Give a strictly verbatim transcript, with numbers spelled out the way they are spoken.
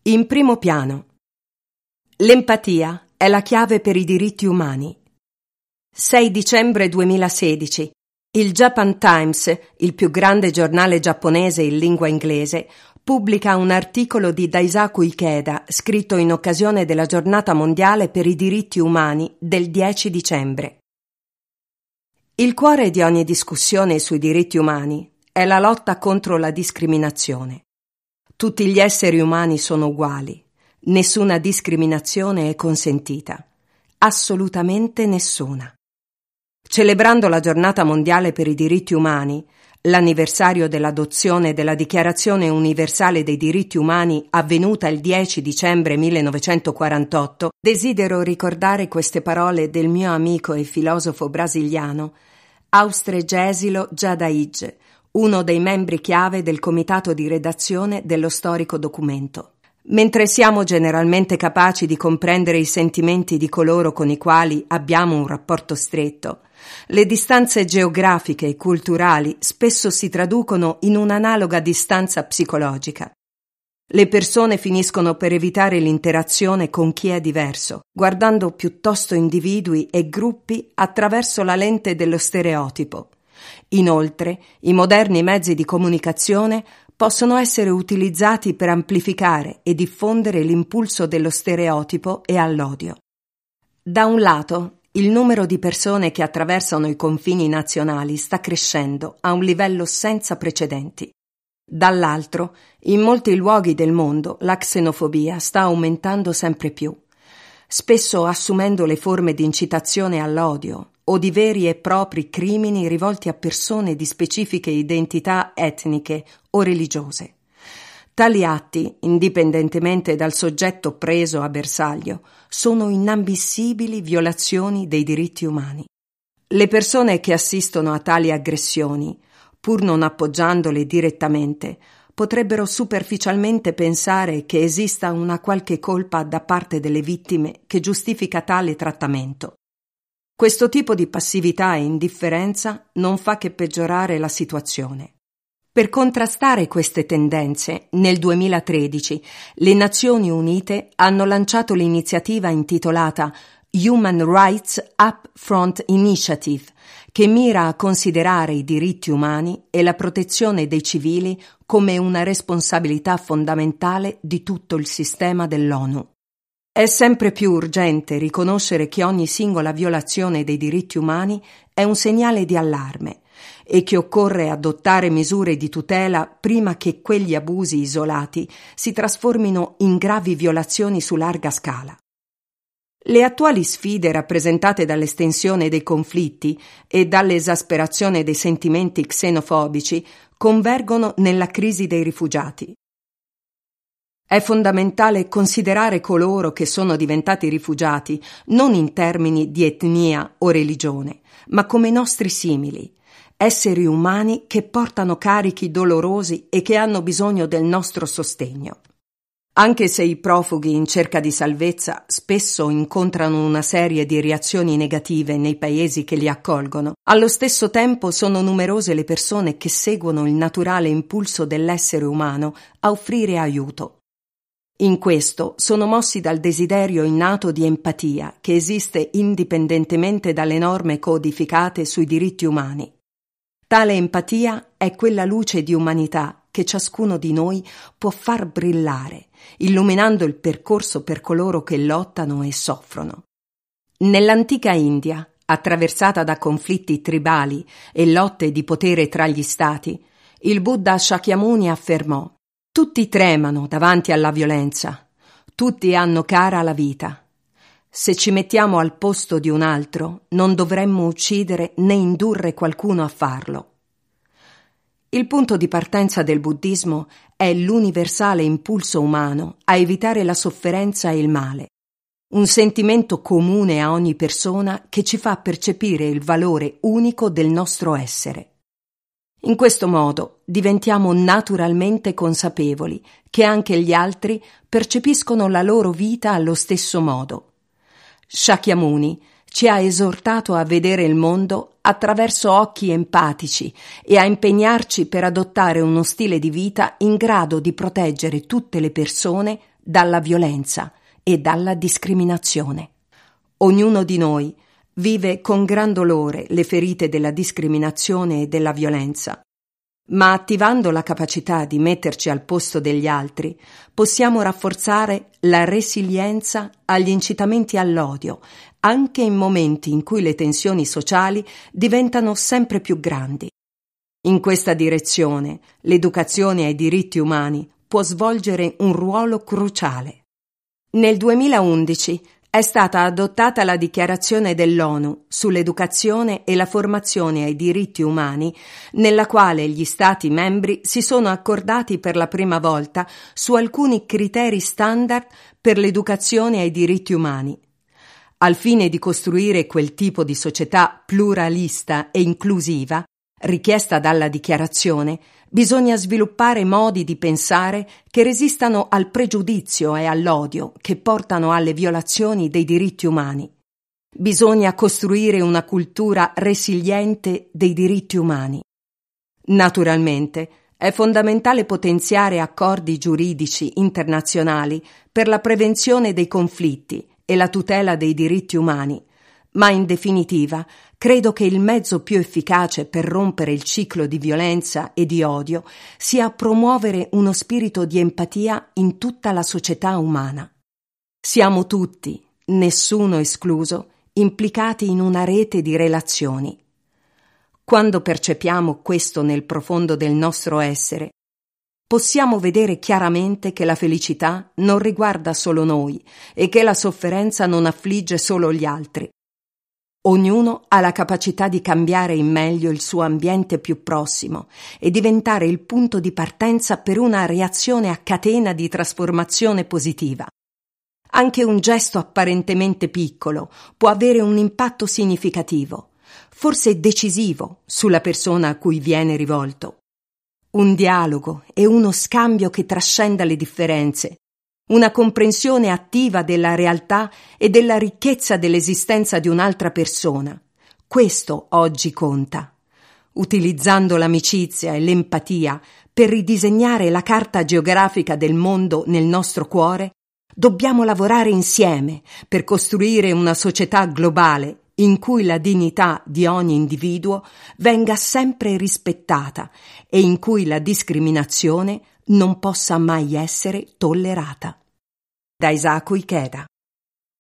In primo piano. L'empatia è la chiave per i diritti umani. sei dicembre duemilasedici. Il Japan Times, il più grande giornale giapponese in lingua inglese, pubblica un articolo di Daisaku Ikeda scritto in occasione della Giornata Mondiale per i diritti umani del dieci dicembre. Il cuore di ogni discussione sui diritti umani è la lotta contro la discriminazione. Tutti gli esseri umani sono uguali. Nessuna discriminazione è consentita. Assolutamente nessuna. Celebrando la Giornata Mondiale per i diritti umani, l'anniversario dell'adozione della Dichiarazione Universale dei Diritti Umani avvenuta il dieci dicembre millenovecentoquarantotto, desidero ricordare queste parole del mio amico e filosofo brasiliano Austregesilo Jadaige, uno dei membri chiave del comitato di redazione dello storico documento. Mentre siamo generalmente capaci di comprendere i sentimenti di coloro con i quali abbiamo un rapporto stretto, le distanze geografiche e culturali spesso si traducono in un'analoga distanza psicologica. Le persone finiscono per evitare l'interazione con chi è diverso, guardando piuttosto individui e gruppi attraverso la lente dello stereotipo. Inoltre, i moderni mezzi di comunicazione possono essere utilizzati per amplificare e diffondere l'impulso dello stereotipo e all'odio. Da un lato, il numero di persone che attraversano i confini nazionali sta crescendo a un livello senza precedenti. Dall'altro, in molti luoghi del mondo la xenofobia sta aumentando sempre più, spesso assumendo le forme di incitazione all'odio o di veri e propri crimini rivolti a persone di specifiche identità etniche o religiose. Tali atti, indipendentemente dal soggetto preso a bersaglio, sono inammissibili violazioni dei diritti umani. Le persone che assistono a tali aggressioni, pur non appoggiandole direttamente, potrebbero superficialmente pensare che esista una qualche colpa da parte delle vittime che giustifica tale trattamento. Questo tipo di passività e indifferenza non fa che peggiorare la situazione. Per contrastare queste tendenze, nel duemilatredici le Nazioni Unite hanno lanciato l'iniziativa intitolata Human Rights Upfront Initiative, che mira a considerare i diritti umani e la protezione dei civili come una responsabilità fondamentale di tutto il sistema dell'ONU. È sempre più urgente riconoscere che ogni singola violazione dei diritti umani è un segnale di allarme e che occorre adottare misure di tutela prima che quegli abusi isolati si trasformino in gravi violazioni su larga scala. Le attuali sfide rappresentate dall'estensione dei conflitti e dall'esasperazione dei sentimenti xenofobici convergono nella crisi dei rifugiati. È fondamentale considerare coloro che sono diventati rifugiati non in termini di etnia o religione, ma come nostri simili, esseri umani che portano carichi dolorosi e che hanno bisogno del nostro sostegno. Anche se i profughi in cerca di salvezza spesso incontrano una serie di reazioni negative nei paesi che li accolgono, allo stesso tempo sono numerose le persone che seguono il naturale impulso dell'essere umano a offrire aiuto. In questo sono mossi dal desiderio innato di empatia che esiste indipendentemente dalle norme codificate sui diritti umani. Tale empatia è quella luce di umanità che ciascuno di noi può far brillare, illuminando il percorso per coloro che lottano e soffrono. Nell'antica India, attraversata da conflitti tribali e lotte di potere tra gli stati, il Buddha Shakyamuni affermò: tutti tremano davanti alla violenza, tutti hanno cara la vita. Se ci mettiamo al posto di un altro, non dovremmo uccidere né indurre qualcuno a farlo. Il punto di partenza del buddismo è l'universale impulso umano a evitare la sofferenza e il male, un sentimento comune a ogni persona che ci fa percepire il valore unico del nostro essere. In questo modo diventiamo naturalmente consapevoli che anche gli altri percepiscono la loro vita allo stesso modo. Shakyamuni ci ha esortato a vedere il mondo attraverso occhi empatici e a impegnarci per adottare uno stile di vita in grado di proteggere tutte le persone dalla violenza e dalla discriminazione. Ognuno di noi vive con gran dolore le ferite della discriminazione e della violenza, ma attivando la capacità di metterci al posto degli altri possiamo rafforzare la resilienza agli incitamenti all'odio, anche in momenti in cui le tensioni sociali diventano sempre più grandi. In questa direzione, l'educazione ai diritti umani può svolgere un ruolo cruciale. Nel duemilaundici è stata adottata la Dichiarazione dell'ONU sull'educazione e la formazione ai diritti umani, nella quale gli Stati membri si sono accordati per la prima volta su alcuni criteri standard per l'educazione ai diritti umani. Al fine di costruire quel tipo di società pluralista e inclusiva, richiesta dalla dichiarazione, bisogna sviluppare modi di pensare che resistano al pregiudizio e all'odio che portano alle violazioni dei diritti umani. Bisogna costruire una cultura resiliente dei diritti umani. Naturalmente, è fondamentale potenziare accordi giuridici internazionali per la prevenzione dei conflitti e la tutela dei diritti umani, ma in definitiva credo che il mezzo più efficace per rompere il ciclo di violenza e di odio sia promuovere uno spirito di empatia in tutta la società umana. Siamo tutti, nessuno escluso, implicati in una rete di relazioni. Quando percepiamo questo nel profondo del nostro essere, possiamo vedere chiaramente che la felicità non riguarda solo noi e che la sofferenza non affligge solo gli altri. Ognuno ha la capacità di cambiare in meglio il suo ambiente più prossimo e diventare il punto di partenza per una reazione a catena di trasformazione positiva. Anche un gesto apparentemente piccolo può avere un impatto significativo, forse decisivo, sulla persona a cui viene rivolto. Un dialogo e uno scambio che trascenda le differenze, una comprensione attiva della realtà e della ricchezza dell'esistenza di un'altra persona. Questo oggi conta. Utilizzando l'amicizia e l'empatia per ridisegnare la carta geografica del mondo nel nostro cuore, dobbiamo lavorare insieme per costruire una società globale in cui la dignità di ogni individuo venga sempre rispettata e in cui la discriminazione non possa mai essere tollerata. Da Isaac Ikeda.